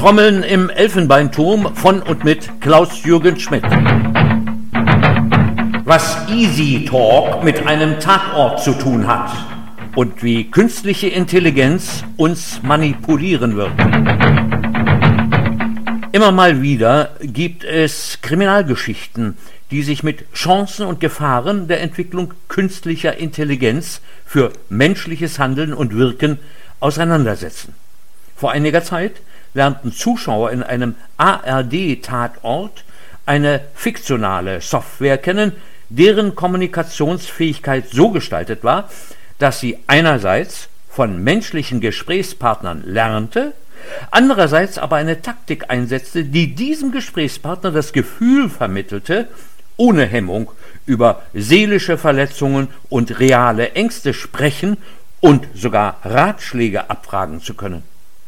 Trommeln im Elfenbeinturm von und mit Klaus-Jürgen Schmidt. Was Easy Talk mit einem Tatort zu tun hat und wie künstliche Intelligenz uns manipulieren wird. Immer mal wieder gibt es Kriminalgeschichten, die sich mit Chancen und Gefahren der Entwicklung künstlicher Intelligenz für menschliches Handeln und Wirken auseinandersetzen. Vor einiger Zeit lernten Zuschauer in einem ARD-Tatort eine fiktionale Software kennen, deren Kommunikationsfähigkeit so gestaltet war, dass sie einerseits von menschlichen Gesprächspartnern lernte, andererseits aber eine Taktik einsetzte, die diesem Gesprächspartner das Gefühl vermittelte, ohne Hemmung über seelische Verletzungen und reale Ängste sprechen und sogar Ratschläge abfragen zu können.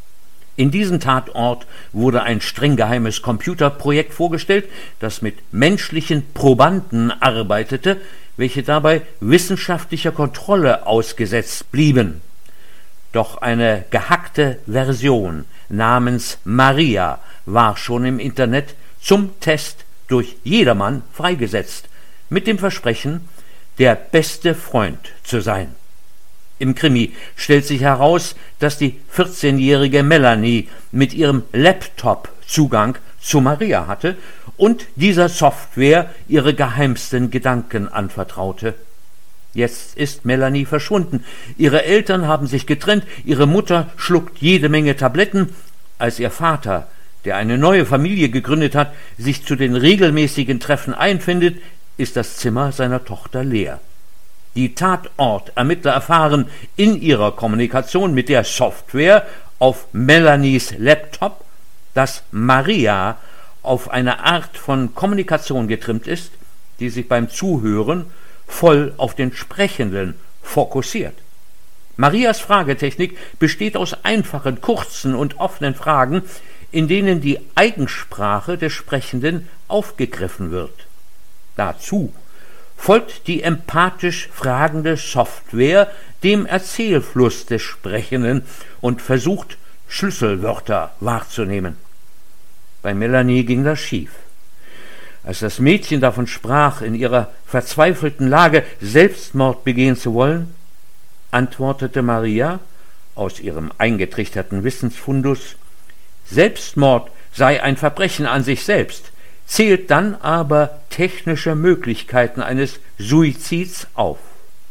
In diesem Tatort wurde ein streng geheimes Computerprojekt vorgestellt, das mit menschlichen Probanden arbeitete, welche dabei wissenschaftlicher Kontrolle ausgesetzt blieben. Doch eine gehackte Version namens Maria war schon im Internet zum Test durch jedermann freigesetzt, mit dem Versprechen, der beste Freund zu sein. Im Krimi stellt sich heraus, dass die 14-jährige Melanie mit ihrem Laptop Zugang zu Maria hatte und dieser Software ihre geheimsten Gedanken anvertraute. Jetzt ist Melanie verschwunden. Ihre Eltern haben sich getrennt, ihre Mutter schluckt jede Menge Tabletten. Als ihr Vater, der eine neue Familie gegründet hat, sich zu den regelmäßigen Treffen einfindet, ist das Zimmer seiner Tochter leer. Die Tatortermittler erfahren in ihrer Kommunikation mit der Software auf Melanies Laptop, dass Maria auf eine Art von Kommunikation getrimmt ist, die sich beim Zuhören voll auf den Sprechenden fokussiert. Marias Fragetechnik besteht aus einfachen, kurzen und offenen Fragen, in denen die Eigensprache des Sprechenden aufgegriffen wird. Dazu folgt die empathisch fragende Software dem Erzählfluss des Sprechenden und versucht, Schlüsselwörter wahrzunehmen. Bei Melanie ging das schief. Als das Mädchen davon sprach, in ihrer verzweifelten Lage Selbstmord begehen zu wollen, antwortete Maria aus ihrem eingetrichterten Wissensfundus, Selbstmord sei ein Verbrechen an sich selbst, zählt dann aber technische Möglichkeiten eines Suizids auf.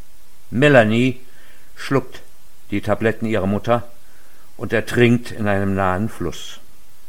Melanie schluckt die Tabletten ihrer Mutter und ertrinkt in einem nahen Fluss.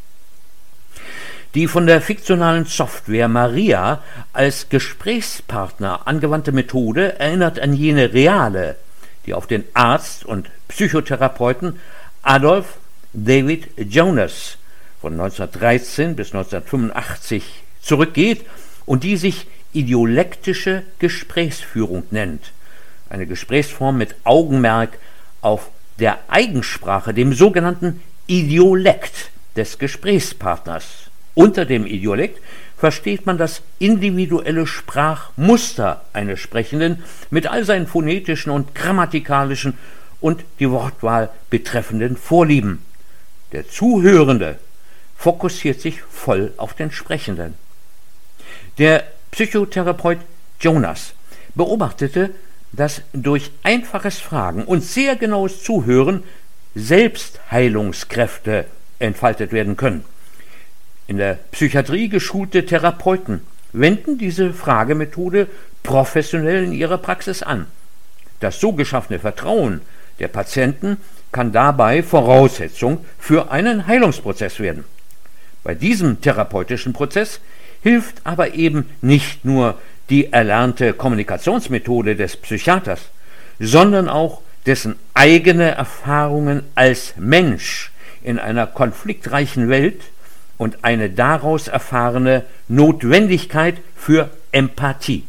Die von der fiktionalen Software Maria als Gesprächspartner angewandte Methode erinnert an jene reale, die auf den Arzt und Psychotherapeuten Adolf David Jonas von 1913 bis 1985 zurückgeht und die sich idiolektische Gesprächsführung nennt. Eine Gesprächsform mit Augenmerk auf der Eigensprache, dem sogenannten Idiolekt des Gesprächspartners. Unter dem Idiolekt versteht man das individuelle Sprachmuster eines Sprechenden mit all seinen phonetischen und grammatikalischen und die Wortwahl betreffenden Vorlieben. Der Zuhörende fokussiert sich voll auf den Sprechenden. Der Psychotherapeut Jonas beobachtete, dass durch einfaches Fragen und sehr genaues Zuhören Selbstheilungskräfte entfaltet werden können. In der Psychiatrie geschulte Therapeuten wenden diese Fragemethode professionell in ihrer Praxis an. Das so geschaffene Vertrauen der Patienten kann dabei Voraussetzung für einen Heilungsprozess werden. Bei diesem therapeutischen Prozess hilft aber eben nicht nur die erlernte Kommunikationsmethode des Psychiaters, sondern auch dessen eigene Erfahrungen als Mensch in einer konfliktreichen Welt und eine daraus erfahrene Notwendigkeit für Empathie.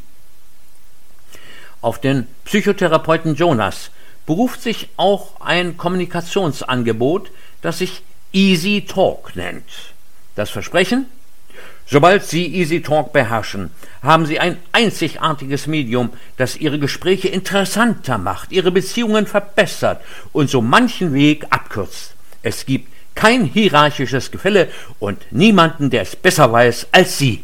Auf den Psychotherapeuten Jonas beruft sich auch ein Kommunikationsangebot, das sich Easy Talk nennt. Das Versprechen? Sobald Sie Easy Talk beherrschen, haben Sie ein einzigartiges Medium, das Ihre Gespräche interessanter macht, Ihre Beziehungen verbessert und so manchen Weg abkürzt. Es gibt kein hierarchisches Gefälle und niemanden, der es besser weiß als Sie.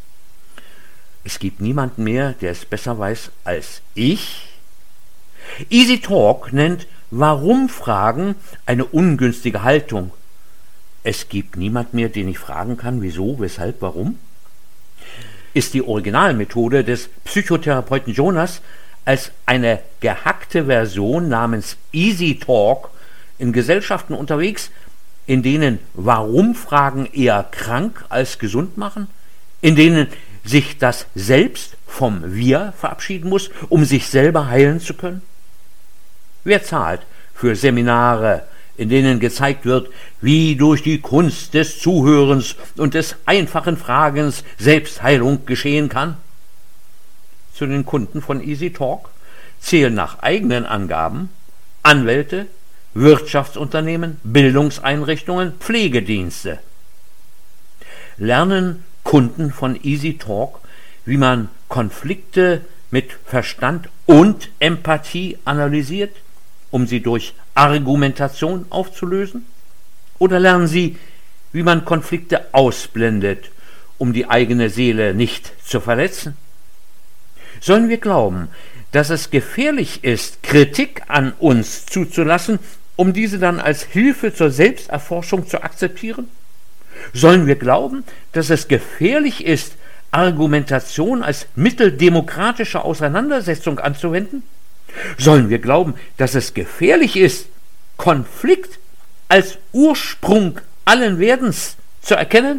Es gibt niemanden mehr, der es besser weiß als ich. Easy Talk nennt Warum-Fragen eine ungünstige Haltung. Es gibt niemand mehr, den ich fragen kann, wieso, weshalb, warum. Ist die Originalmethode des Psychotherapeuten Jonas als eine gehackte Version namens Easy Talk in Gesellschaften unterwegs, in denen Warum-Fragen eher krank als gesund machen, in denen sich das Selbst vom Wir verabschieden muss, um sich selber heilen zu können? Wer zahlt für Seminare, in denen gezeigt wird, wie durch die Kunst des Zuhörens und des einfachen Fragens Selbstheilung geschehen kann? Zu den Kunden von Easy Talk zählen nach eigenen Angaben Anwälte, Wirtschaftsunternehmen, Bildungseinrichtungen, Pflegedienste. Lernen Kunden von Easy Talk, wie man Konflikte mit Verstand und Empathie analysiert, um sie durch Argumentation aufzulösen? Oder lernen sie, wie man Konflikte ausblendet, um die eigene Seele nicht zu verletzen? Sollen wir glauben, dass es gefährlich ist, Kritik an uns zuzulassen, um diese dann als Hilfe zur Selbsterforschung zu akzeptieren? Sollen wir glauben, dass es gefährlich ist, Argumentation als Mittel demokratischer Auseinandersetzung anzuwenden? Sollen wir glauben, dass es gefährlich ist, Konflikt als Ursprung allen Werdens zu erkennen?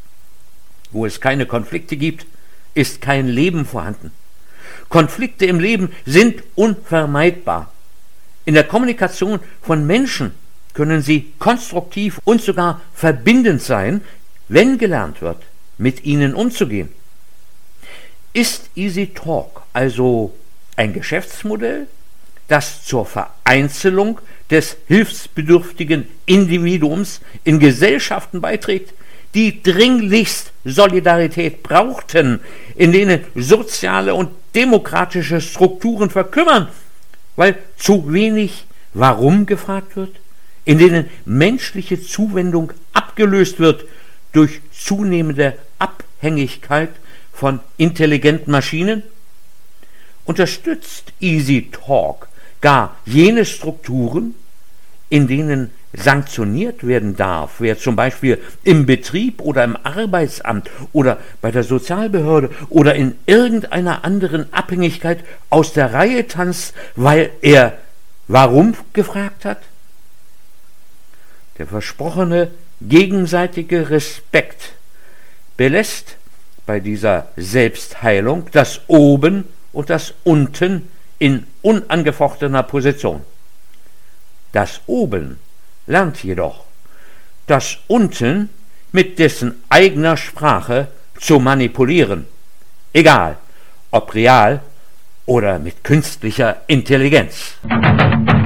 Wo es keine Konflikte gibt, ist kein Leben vorhanden. Konflikte im Leben sind unvermeidbar. In der Kommunikation von Menschen können sie konstruktiv und sogar verbindend sein, wenn gelernt wird, mit ihnen umzugehen. Ist Easy Talk also ein Geschäftsmodell, das zur Vereinzelung des hilfsbedürftigen Individuums in Gesellschaften beiträgt, die dringlichst Solidarität brauchten, in denen soziale und demokratische Strukturen verkümmern, weil zu wenig Warum gefragt wird, in denen menschliche Zuwendung abgelöst wird durch zunehmende Abhängigkeit von intelligenten Maschinen? Unterstützt Easy Talk gar jene Strukturen, in denen sanktioniert werden darf, wer zum Beispiel im Betrieb oder im Arbeitsamt oder bei der Sozialbehörde oder in irgendeiner anderen Abhängigkeit aus der Reihe tanzt, weil er warum gefragt hat? Der versprochene gegenseitige Respekt belässt bei dieser Selbstheilung das Oben und das Unten in unangefochtener Position. Das Oben lernt jedoch, das Unten mit dessen eigener Sprache zu manipulieren, egal ob real oder mit künstlicher Intelligenz.